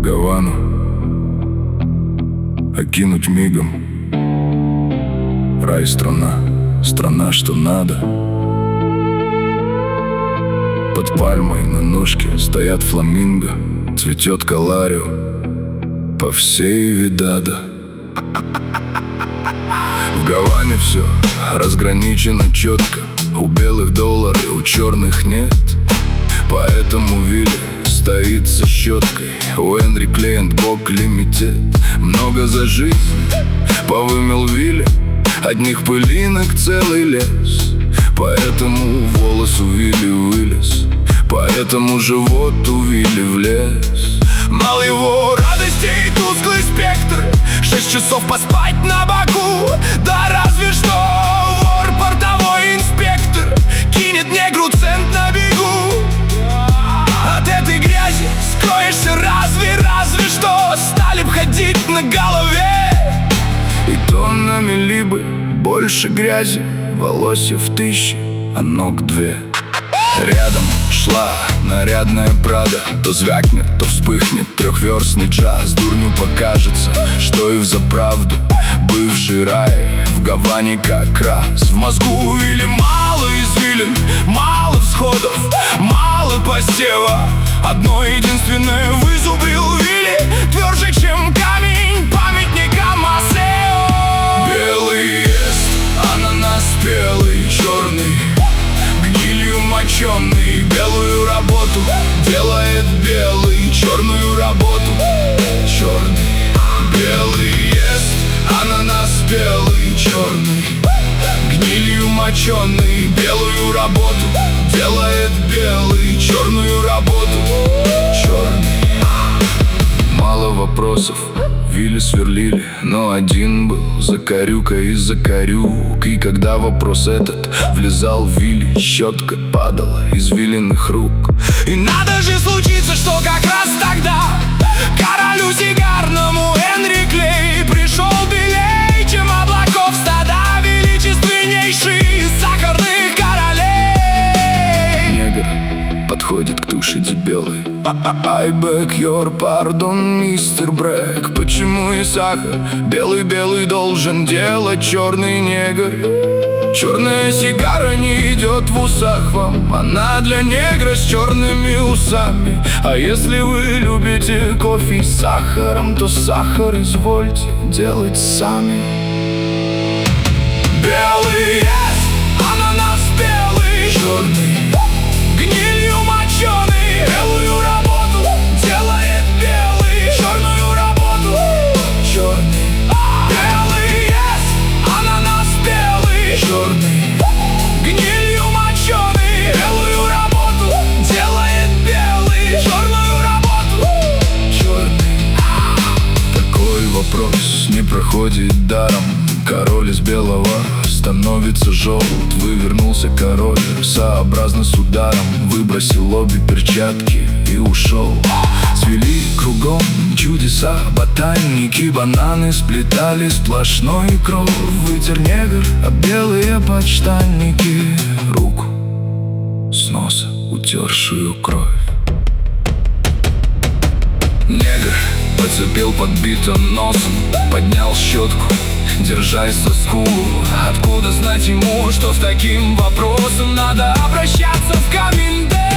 Гавану окинуть мигом. Рай, страна, страна, что надо. Под пальмой на ножке стоят фламинго, цветет каларио по всей Видадо. В Гаване все разграничено четко. У белых доллары, у черных нет. Поэтому Вилли стоит со щеткой. У Энри клиент бок лимитет. Много за жизнь повымел Вилли, одних пылинок целый лес. Поэтому волос у Вилли вылез, поэтому живот у Вилли влез. Мало его радостей тусклый спектр, 6 часов поспать на боку. Да разве что вор, портовой инспектор кинет негру цент на бегу. От этой грязи скроешься разве что стали б ходить на голове. И тоннами либо больше грязи, волосьев тысячи, а ног две. Рядом шла нарядная Прада, то звякнет, то вспыхнет трехверстный джаз. Дурню покажется, что и взаправду бывший рай в Гаване как раз. В мозгу Вилли мало извилин, мало всходов, мало посева. Одно единственное вызубрил Вилли, тверже, чем камень памятника Масео. Белый ест ананас, белый, черный, гнилью моченый. Белую работу делает белый, черную работу черный. Белый ест ананас, белый, черный, гнилью моченый. Белую работу делает белый, черную работу черный. Мало вопросов Вилли сверлили, но один был закорюка из закорюк. И когда вопрос этот влезал в Вилли, щетка падала из Виллиных рук. И надо же случиться, что как раз тогда королю сигарному Энри Клей пришел белей, чем облаков стада, величественнейший из сахарных королей. Негр подходит к туше дебелой. I beg your pardon, мистер Брэк. Почему и сахар белый-белый должен делать черный негр? Черная сигара не идет в усах вам, она для негра с черными усами. А если вы любите кофе с сахаром, то сахар извольте делать сами. Белый ест ананас, белый, черный, гнилью моченый. Белую работу делает белый, черную работу черный. Белый ест ананас, белый, черный, гнилью моченый. Белую работу делает белый, черную работу черный. Такой вопрос не проходит даром. Король из белого становится желт. Вывернулся король сообразно с ударом, выбросил обе перчатки и ушел. Свели кругом чудеса ботаники, бананы сплетали сплошной кров. Вытер негр, а белые подштанники руку с носа, утершую кровь. Негр подцепил подбитым носом, поднял щетку, держась за скулу. Откуда знать ему, что с таким вопросом надо обращаться в комендант?